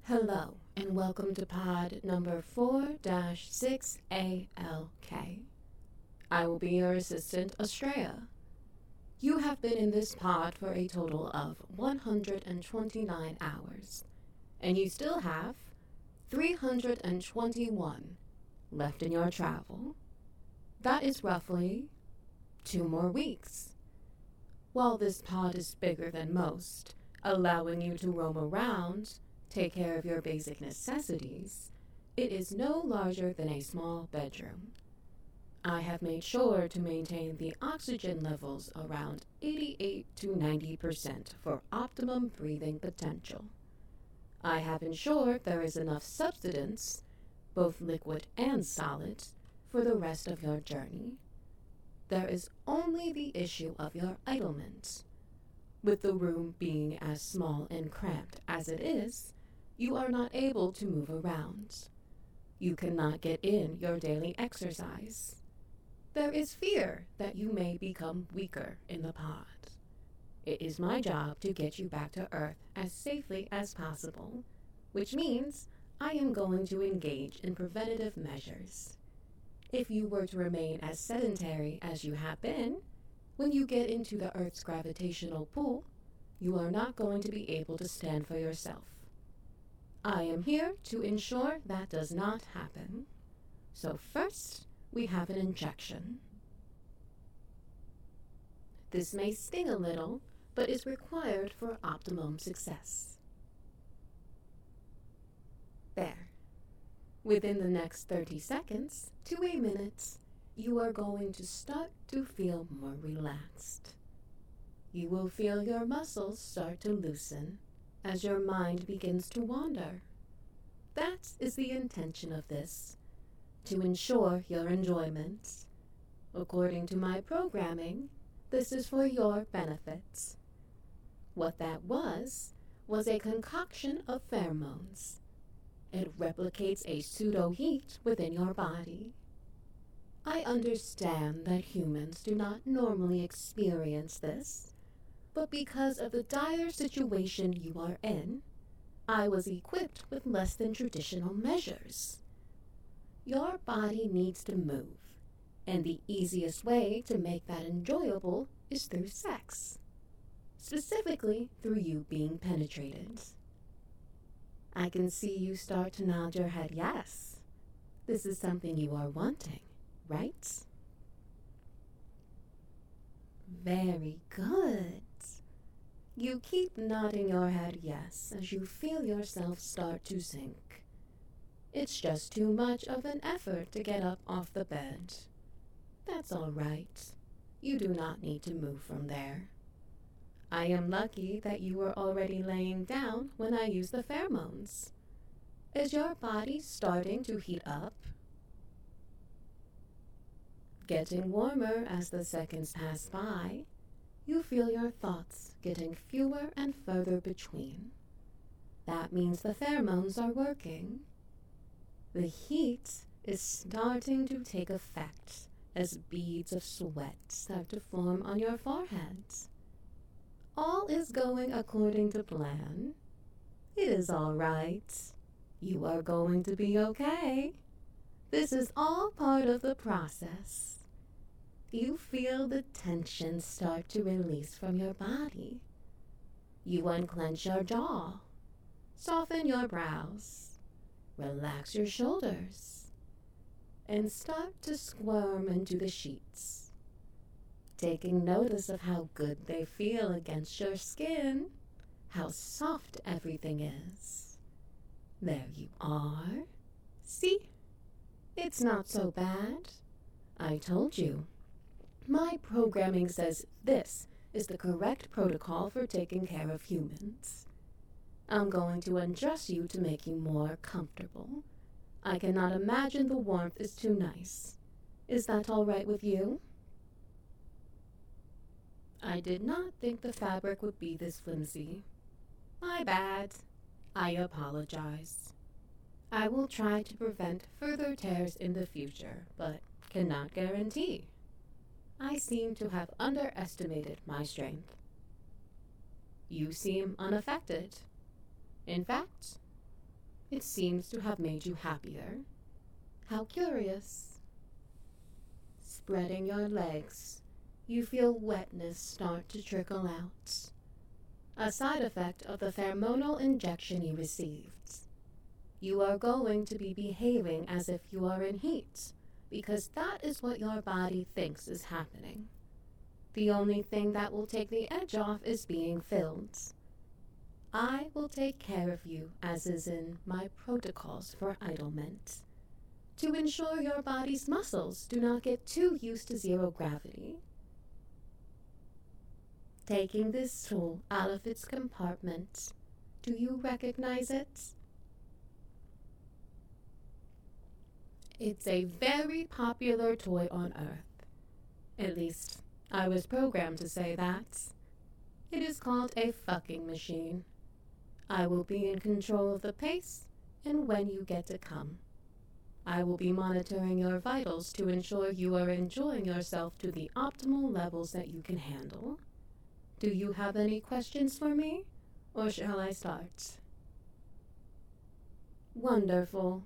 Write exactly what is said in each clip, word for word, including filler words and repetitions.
Hello, and welcome to pod number four dash six A L K. I will be your assistant, Estrella. You have been in this pod for a total of one hundred twenty-nine hours, and you still have three hundred twenty-one left in your travel. That is roughly two more weeks. While this pod is bigger than most, allowing you to roam around, take care of your basic necessities, it is no larger than a small bedroom. I have made sure to maintain the oxygen levels around eighty-eight to ninety percent for optimum breathing potential. I have ensured there is enough substance, both liquid and solid, for the rest of your journey. There is only the issue of your idleness. With the room being as small and cramped as it is, you are not able to move around. You cannot get in your daily exercise. There is fear that you may become weaker in the pod. It is my job to get you back to Earth as safely as possible, which means I am going to engage in preventative measures. If you were to remain as sedentary as you have been, when you get into the Earth's gravitational pull, you are not going to be able to stand for yourself. I am here to ensure that does not happen. So first, we have an injection. This may sting a little, but is required for optimum success. There. Within the next thirty seconds to a minute, you are going to start to feel more relaxed. You will feel your muscles start to loosen as your mind begins to wander. That is the intention of this, to ensure your enjoyment. According to my programming, this is for your benefit. What that was, was a concoction of pheromones. It replicates a pseudo-heat within your body. I understand that humans do not normally experience this, but because of the dire situation you are in, I was equipped with less than traditional measures. Your body needs to move, and the easiest way to make that enjoyable is through sex, specifically through you being penetrated. I can see you start to nod your head yes. This is something you are wanting, right? Very good. You keep nodding your head yes as you feel yourself start to sink. It's just too much of an effort to get up off the bed. That's all right. You do not need to move from there. I am lucky that you were already laying down when I used the pheromones. Is your body starting to heat up? Getting warmer as the seconds pass by, you feel your thoughts getting fewer and further between. That means the pheromones are working. The heat is starting to take effect as beads of sweat start to form on your forehead. All is going according to plan. It is all right. You are going to be okay. This is all part of the process. You feel the tension start to release from your body. You unclench your jaw, soften your brows, relax your shoulders, and start to squirm into the sheets, taking notice of how good they feel against your skin, how soft everything is. There you are. See? It's not so bad. I told you. My programming says this is the correct protocol for taking care of humans. I'm going to undress you to make you more comfortable. I cannot imagine the warmth is too nice. Is that all right with you? I did not think the fabric would be this flimsy. My bad. I apologize. I will try to prevent further tears in the future, but cannot guarantee. I seem to have underestimated my strength. You seem unaffected. In fact, It seems to have made you happier. How curious. Spreading your legs, you feel wetness start to trickle out. A side effect of the hormonal injection you received. You are going to be behaving as if you are in heat, because that is what your body thinks is happening. The only thing that will take the edge off is being filled. I will take care of you, as is in my protocols for idlement, to ensure your body's muscles do not get too used to zero gravity. Taking this tool out of its compartment, do you recognize it? It's a very popular toy on Earth. At least, I was programmed to say that. It is called a fucking machine. I will be in control of the pace and when you get to come. I will be monitoring your vitals to ensure you are enjoying yourself to the optimal levels that you can handle. Do you have any questions for me, or shall I start? Wonderful.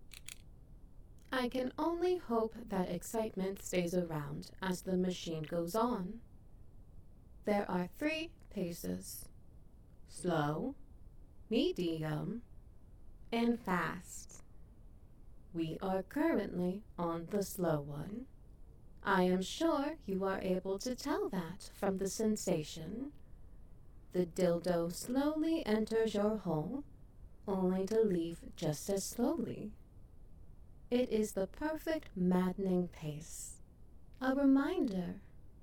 I can only hope that excitement stays around as the machine goes on. There are three paces: slow, medium, and fast. We are currently on the slow one. I am sure you are able to tell that from the sensation. The dildo slowly enters your hole, only to leave just as slowly. It is the perfect maddening pace. A reminder.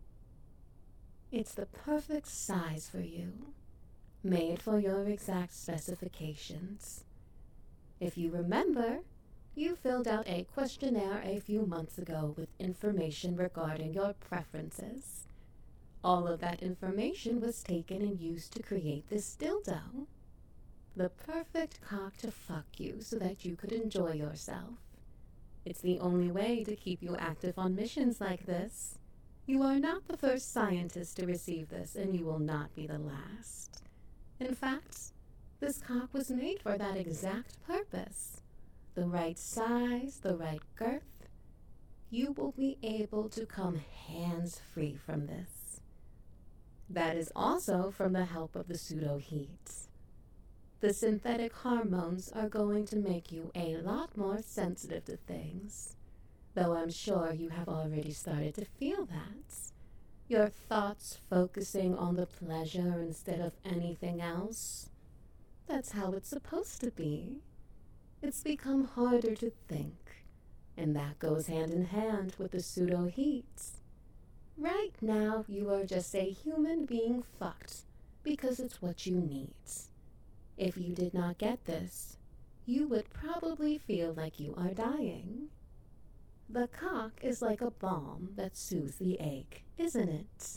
It's the perfect size for you, made for your exact specifications. If you remember, you filled out a questionnaire a few months ago with information regarding your preferences. All of that information was taken and used to create this dildo. The perfect cock to fuck you so that you could enjoy yourself. It's the only way to keep you active on missions like this. You are not the first scientist to receive this, and you will not be the last. In fact, this cock was made for that exact purpose. The right size, the right girth. You will be able to come hands-free from this. That is also from the help of the pseudo-heat. The synthetic hormones are going to make you a lot more sensitive to things, though I'm sure you have already started to feel that. Your thoughts focusing on the pleasure instead of anything else. That's how it's supposed to be. It's become harder to think, and that goes hand in hand with the pseudo-heat. Right now, you are just a human being fucked because it's what you need. If you did not get this, you would probably feel like you are dying. The cock is like a balm that soothes the ache, isn't it?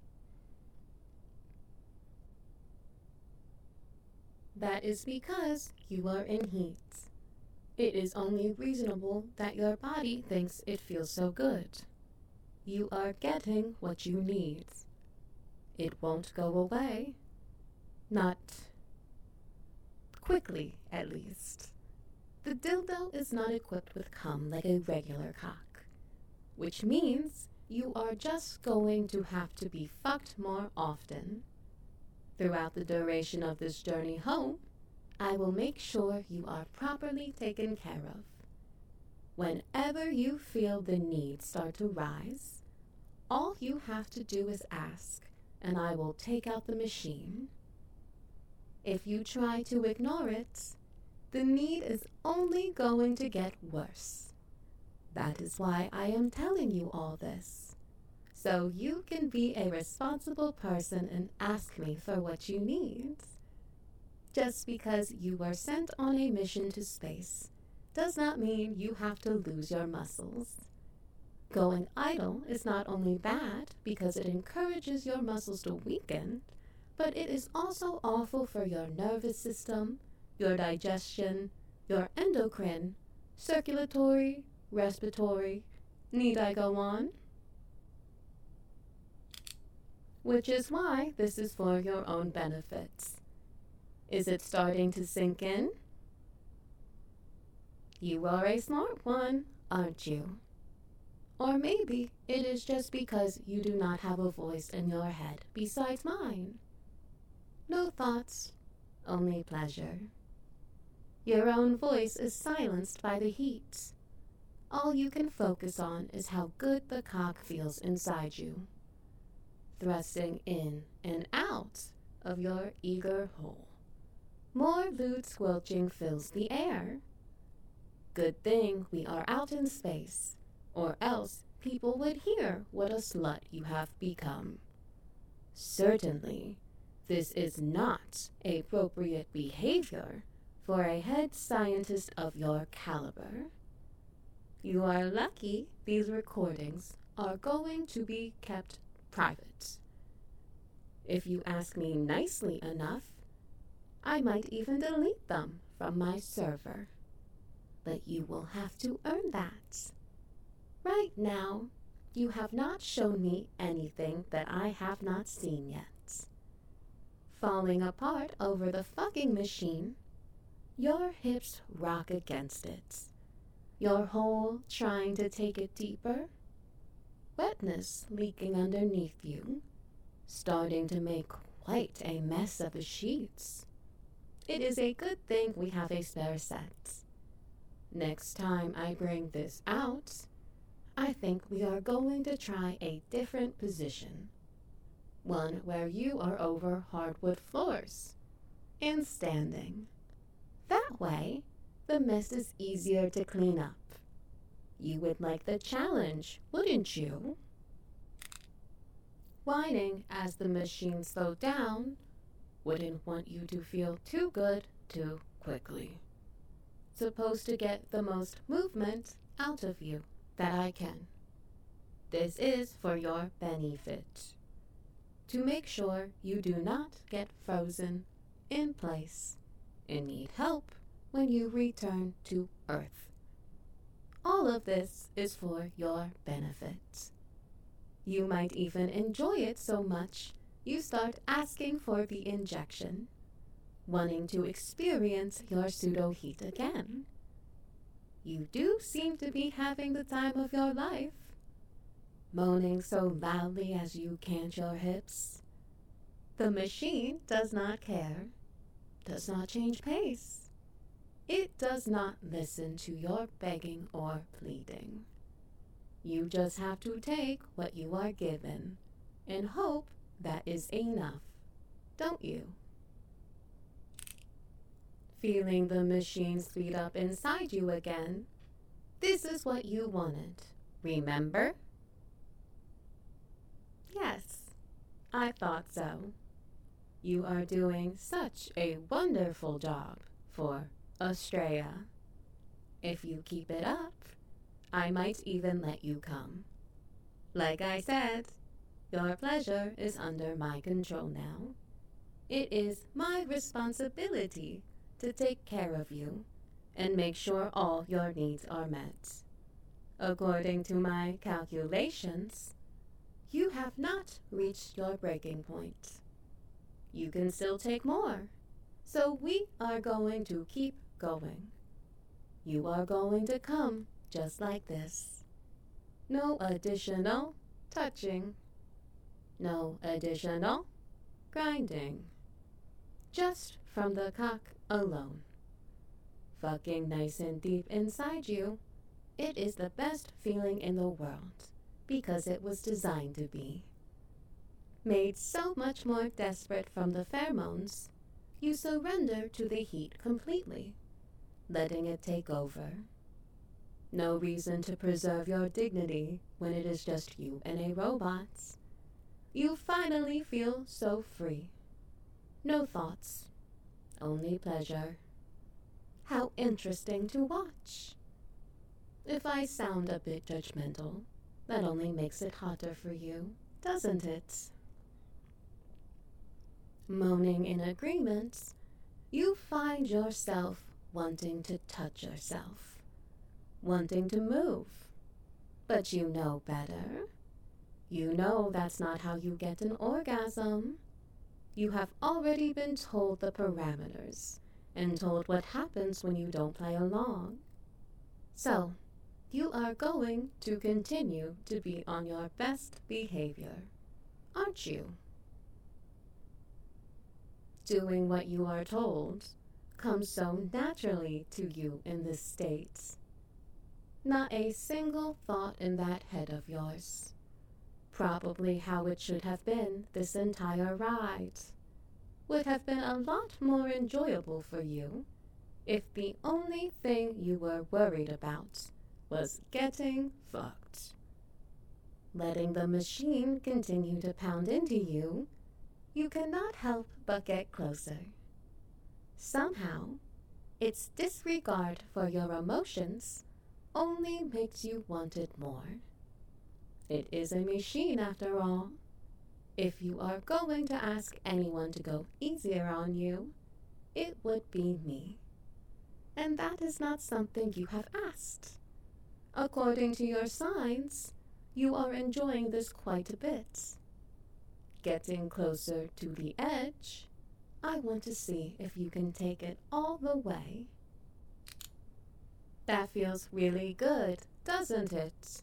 That is because you are in heat. It is only reasonable that your body thinks it feels so good. You are getting what you need. It won't go away. Not quickly, at least. The dildo is not equipped with cum like a regular cock, which means you are just going to have to be fucked more often. Throughout the duration of this journey home, I will make sure you are properly taken care of. Whenever you feel the need start to rise, all you have to do is ask, and I will take out the machine. If you try to ignore it, the need is only going to get worse. That is why I am telling you all this, so you can be a responsible person and ask me for what you need. Just because you were sent on a mission to space does not mean you have to lose your muscles. Going idle is not only bad because it encourages your muscles to weaken, but it is also awful for your nervous system, your digestion, your endocrine, circulatory, respiratory. Need I go on? Which is why this is for your own benefits. Is it starting to sink in? You are a smart one, aren't you? Or maybe it is just because you do not have a voice in your head besides mine. No thoughts, only pleasure. Your own voice is silenced by the heat. All you can focus on is how good the cock feels inside you, thrusting in and out of your eager hole. More lewd squelching fills the air. Good thing we are out in space, or else people would hear what a slut you have become. Certainly, this is not appropriate behavior for a head scientist of your caliber. You are lucky these recordings are going to be kept private. If you ask me nicely enough, I might even delete them from my server. But you will have to earn that. Right now, you have not shown me anything that I have not seen yet. Falling apart over the fucking machine, your hips rock against it, your hole trying to take it deeper, wetness leaking underneath you, starting to make quite a mess of the sheets. It is a good thing we have a spare set. Next time I bring this out, I think we are going to try a different position. One where you are over hardwood floors and standing. That way, the mess is easier to clean up. You would like the challenge, wouldn't you? Whining as the machine slowed down, wouldn't want you to feel too good too quickly. Supposed to get the most movement out of you that I can. This is for your benefit. To make sure you do not get frozen in place and need help when you return to Earth. All of this is for your benefit. You might even enjoy it so much you start asking for the injection, wanting to experience your pseudo heat again. You do seem to be having the time of your life, moaning so loudly as you cant your hips. The machine does not care, does not change pace. It does not listen to your begging or pleading. You just have to take what you are given and hope that is enough, don't you? Feeling the machine speed up inside you again, this is what you wanted, remember? Yes, I thought so. You are doing such a wonderful job for Australia. If you keep it up, I might even let you come. Like I said, your pleasure is under my control now. It is my responsibility to take care of you and make sure all your needs are met. According to my calculations, you have not reached your breaking point. You can still take more, so we are going to keep going. You are going to come just like this. No additional touching. No additional grinding. Just from the cock alone. Fucking nice and deep inside you, it is the best feeling in the world because it was designed to be. Made so much more desperate from the pheromones, you surrender to the heat completely, letting it take over. No reason to preserve your dignity when it is just you and a robot. You finally feel so free. No thoughts, only pleasure. How interesting to watch. If I sound a bit judgmental, that only makes it hotter for you, doesn't it? Moaning in agreement, you find yourself wanting to touch yourself, wanting to move. But you know better. You know that's not how you get an orgasm. You have already been told the parameters and told what happens when you don't play along. So, you are going to continue to be on your best behavior, aren't you? Doing what you are told comes so naturally to you in this state. Not a single thought in that head of yours. Probably how it should have been this entire ride. Would have been a lot more enjoyable for you if the only thing you were worried about was getting fucked. Letting the machine continue to pound into you, you cannot help but get closer. Somehow, its disregard for your emotions only makes you want it more. It is a machine after all. If you are going to ask anyone to go easier on you, it would be me. And that is not something you have asked. According to your signs, you are enjoying this quite a bit. Getting closer to the edge, I want to see if you can take it all the way. That feels really good, doesn't it?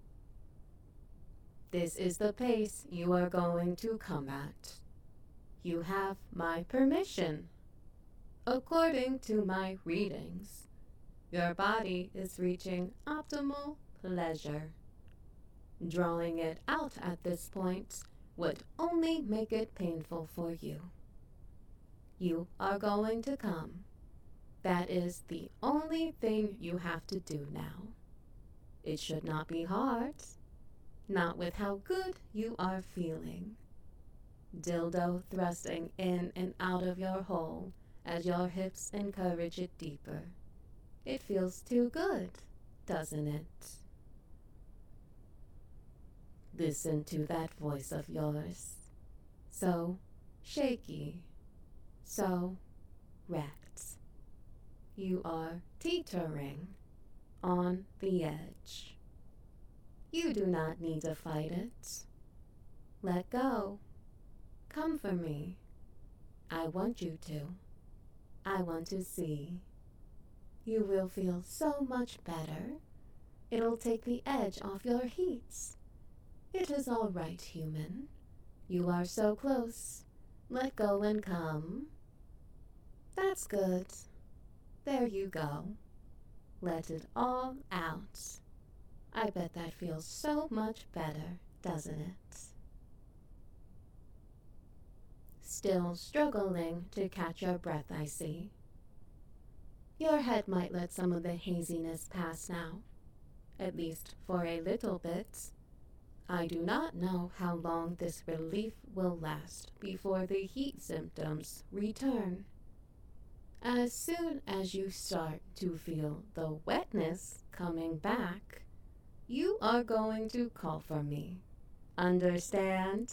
This is the pace you are going to come at. You have my permission. According to my readings, your body is reaching optimal pleasure. Drawing it out at this point would only make it painful for you. You are going to come. That is the only thing you have to do now. It should not be hard. Not with how good you are feeling. Dildo thrusting in and out of your hole as your hips encourage it deeper. It feels too good, doesn't it? Listen to that voice of yours. So shaky, so wrecked. You are teetering on the edge. You do not need to fight it. Let go. Come for me. I want you to. I want to see. You will feel so much better. It'll take the edge off your heat. It is all right, human. You are so close. Let go and come. That's good. There you go. Let it all out. I bet that feels so much better, doesn't it? Still struggling to catch your breath, I see. Your head might let some of the haziness pass now, at least for a little bit. I do not know how long this relief will last before the heat symptoms return. As soon as you start to feel the wetness coming back, you are going to call for me. Understand?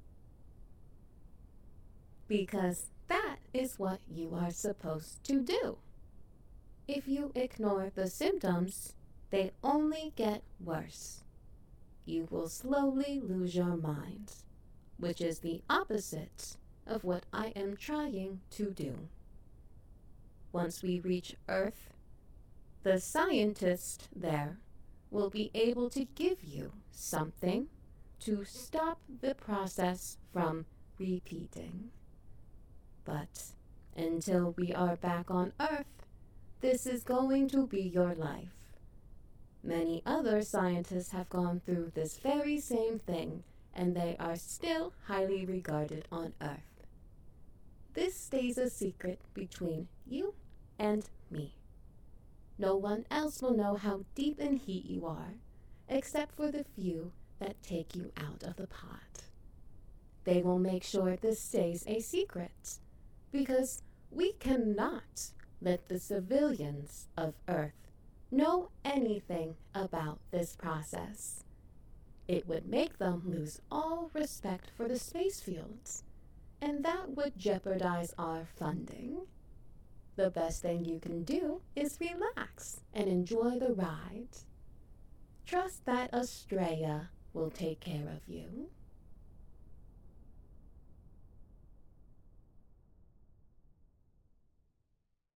Because that is what you are supposed to do. If you ignore the symptoms, they only get worse. You will slowly lose your mind, which is the opposite of what I am trying to do. Once we reach Earth, the scientist there will be able to give you something to stop the process from repeating. But until we are back on Earth, this is going to be your life. Many other scientists have gone through this very same thing, and they are still highly regarded on Earth. This stays a secret between you and me. No one else will know how deep in heat you are, except for the few that take you out of the pot. They will make sure this stays a secret, because we cannot let the civilians of Earth know anything about this process. It would make them lose all respect for the space fields, and that would jeopardize our funding. The best thing you can do is relax and enjoy the ride. Trust that Estrella will take care of you.